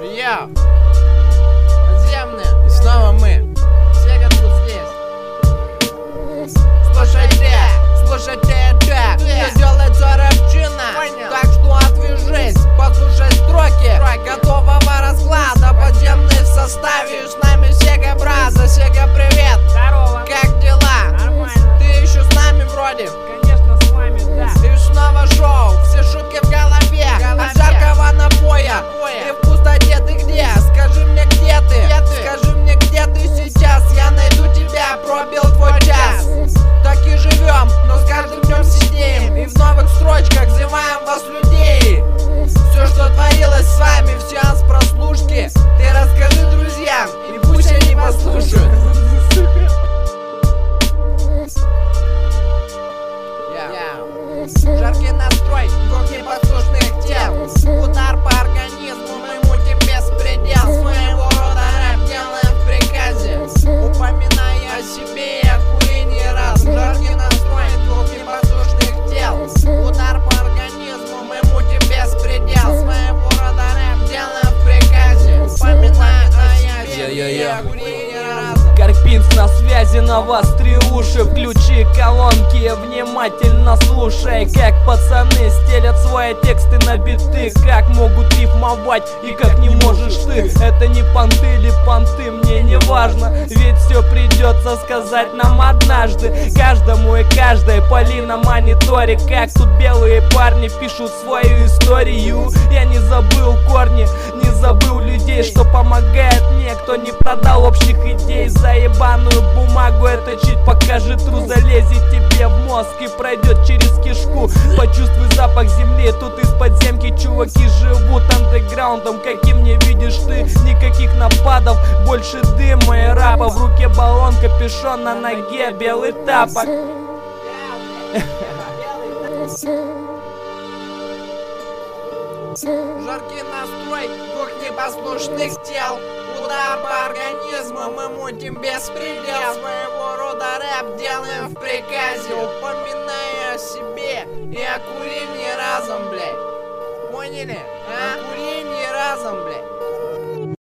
Я подземные, и снова мы. Сега тут здесь. Слушайте это, не делается рэпчина. Так что отвяжись, послушай строки готового расклада. Подземный в составе, с нами Сега, браза. Сега, привет. Здорово. Как дела? Нормально. Ты еще с нами вроде? Конечно, с вами, да. И снова шоу, все шутки в голове. От жаркого напоя. И в пустоте ты где? Скажи мне, где ты? Скажи мне, где ты сейчас? Я найду тебя, пробил твой час. Так и живем, но с каждым днем сидеем. И в новых строчках зеваем вас, людей. Все, что творилось с вами в сеанс прослушки, ты расскажи друзьям, и пусть они послушают. Жаркий настрой, двух непослушных тел. Удар по организму, моему тебе беспредел. Своего рода рэп делаем в приказе, упоминая о себе и о курении раз. Жаркий настрой, двух непослушных тел. Удар по организму, моему тебе беспредел. Своего рода рэп делаем в приказе, упоминая о себе и о курении раз. Карпинс на связи, на вас три уши. Включи колонки, внимательно слушай, как пацаны стелят свои тексты на биты. Как могут рифмовать и как не можешь ты. Это не понты или понты, мне не важно, ведь все придется сказать нам однажды. Каждому и каждой поли на мониторе, как тут белые парни пишут свою историю. Я не забыл корни, не забыл людей, что помогает мне, кто не продал общих идей за ебаную бумагу. Это чуть покажет тру, залезет тебе в мозг и пройдет через кишку. Почувствуй запах земли, тут из подземки чуваки живут андеграундом, каким не видишь ты. Никаких нападов, больше дыма и рапа. В руке баллон, капюшон, на ноге белый тапок. Жаркий настрой двух непослушных тел. Удар по организму, мы мутим беспредел. Своего рода рэп делаем в приказе, упоминая о себе и о курении разом, блядь. Поняли? О курении разом, блядь.